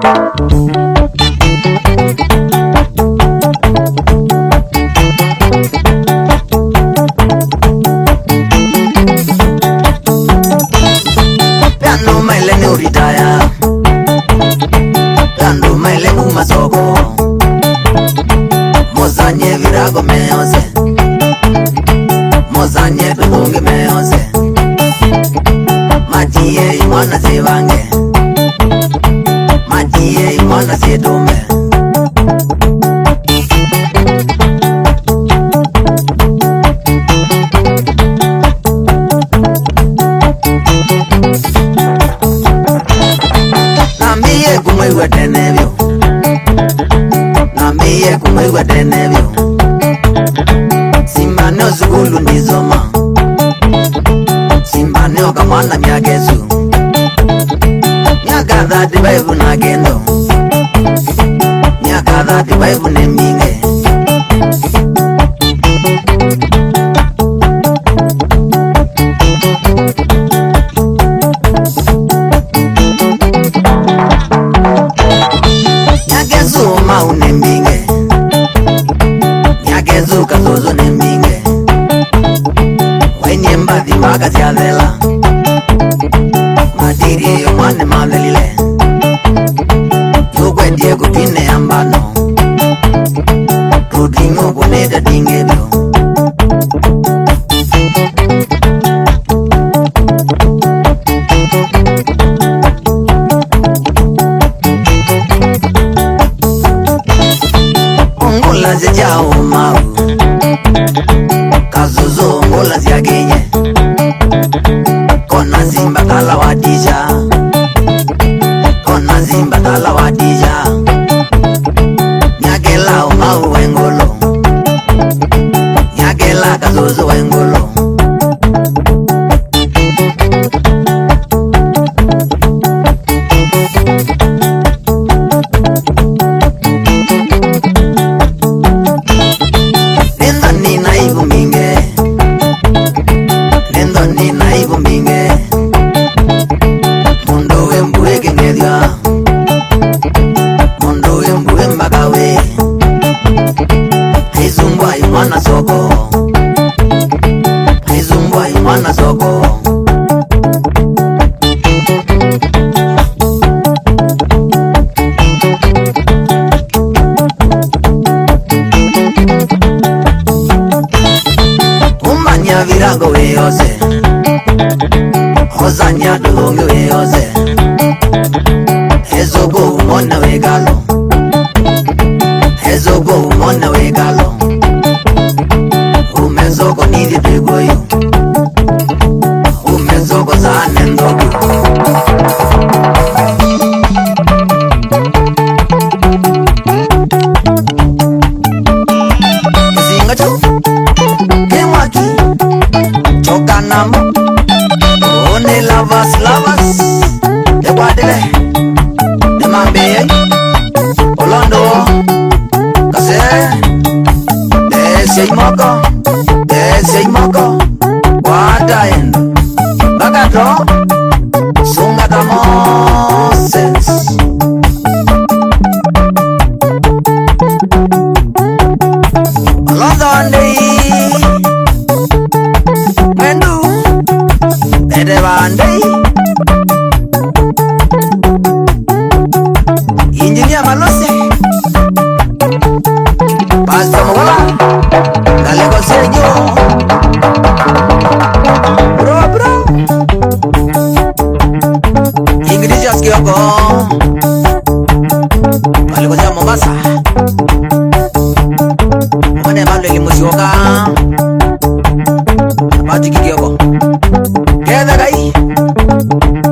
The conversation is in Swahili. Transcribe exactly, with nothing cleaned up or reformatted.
Piano maile ni uritaya, piano maile ni masoko, mozanye virago meose, mozanye bibungi meose, majiye imona zivange, majiye imona zidume. Namiye kumwewe tenevyo, namiye kumwewe tenevyo, simbaneo zugulu nizoma, simbaneo kamwana miagezu, miakadha tibaivu na gendo, miakadha tibaivu neminge. Nyagezu mau neminge, nyagezu kazozo neminge, waini mbadi mbaga ziadela, madiri yo mwane mavelile, yugwe die kupine ambano, rudingo kuneda dingebyo. Ngola zijao mau, kazuzo ngola ziagenye, kona zimba kala wadija, kona zimba kala wadija, nyagela mau wengolo, nyagela kazuzo wengolo. Nendo ni naibu minge, nendo ni naibu minge, mundo wembue kengedia, mundo wembue mbakawe, haizungwa imwana soko, haizungwa imwana soko. Umanya virago weyose, hozanya dulungi weyose, hezogo umona wegalo, hezogo umona wegalo, umezogo nidi pigoyu, umezogo zane ndogo. Zinga chau, kemaki, chokanamo, one lavas lavas, de guadele, de mambe, olondo, kase, de seimoko, de seimoko, wataendo, bagato, sungatamoses. Alondondei, mendu, bede bandei, injinia malose, pasta mola, dale consejo, bro bro, ingredients kioko, dale consejo Mombasa. Mane balo limusioka, abati kikioko, keda gai.